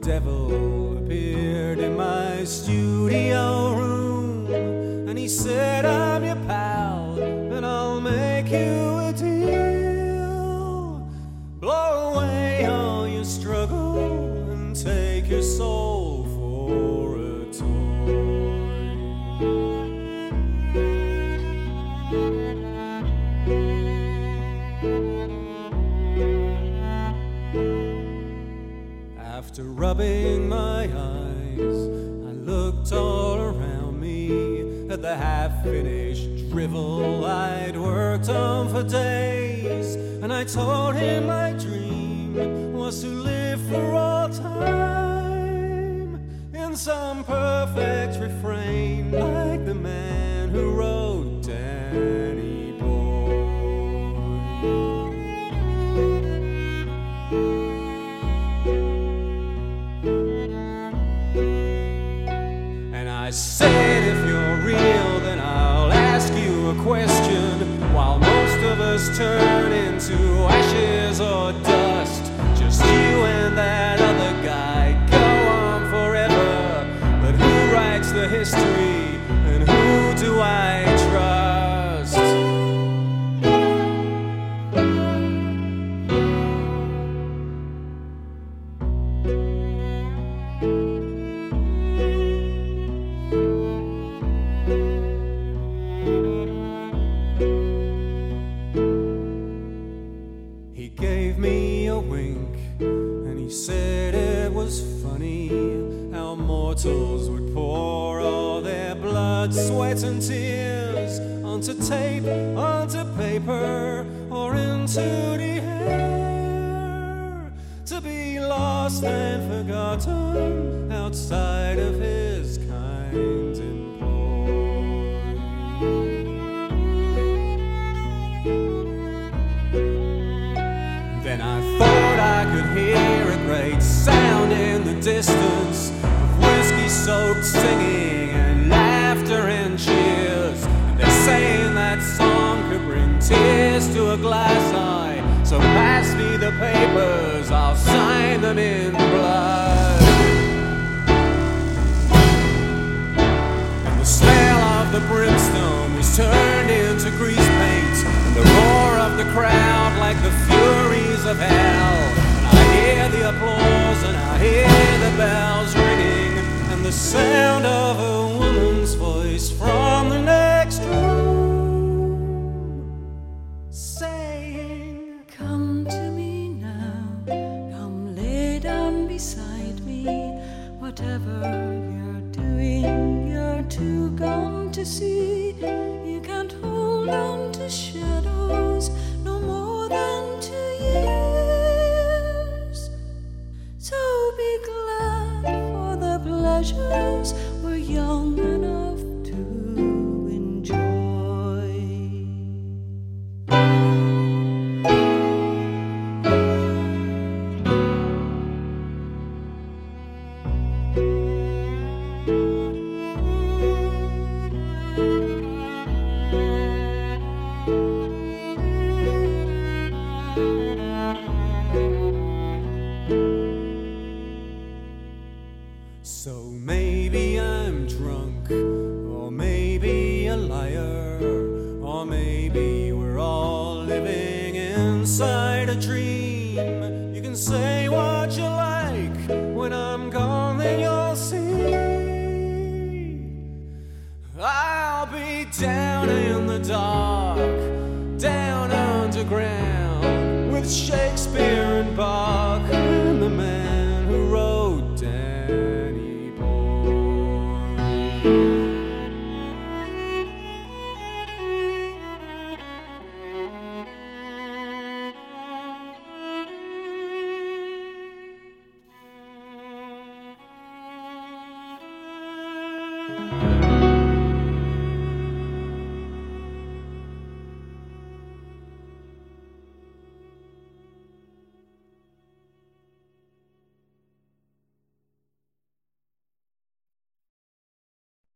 devil appeared in my studio room, and he said, I'm your pal, and I'll make you a deal. Blow away all your struggle and take your soul for a toy. After rubbing my eyes, I looked all around me at the half-finished drivel I'd worked on for days, and I told him my dream was to live for all time in some perfect refrain, like the man who wrote Danny Boy. I said, if you're real, then I'll ask you a question. While most of us turn into ashes or dust, just you and that other guy go on forever. But who writes the history, and who do I trust? He gave me a wink, and he said it was funny how mortals would pour all their blood, sweat and tears onto tape, onto paper, or into the air, to be lost and forgotten outside of his kind employ. Then I thought I could hear a great sound in the distance of whiskey-soaked singing and laughter and cheers. And they're saying that song could bring tears to a glass eye. So pass me the papers, I'll sign them in blood. And the smell of the brimstone was turned into grease paint, and the roar of the crowd like the furies of hell. And I hear the applause, and I hear the bells ringing, and the sound of a woman's voice from the next room saying, come to me now, come lay down beside me. Whatever you're doing, you're too gone to see. You can't hold on to shadows no more than 2 years. So be glad for the pleasures we're young enough to enjoy. so maybe I'm drunk, or maybe a liar, or maybe we're all living inside a dream. You can say what you like, when I'm gone then you'll see. I'll be down in the dark, down underground, with Shakespeare and Bach and the man who wrote Danny Boy.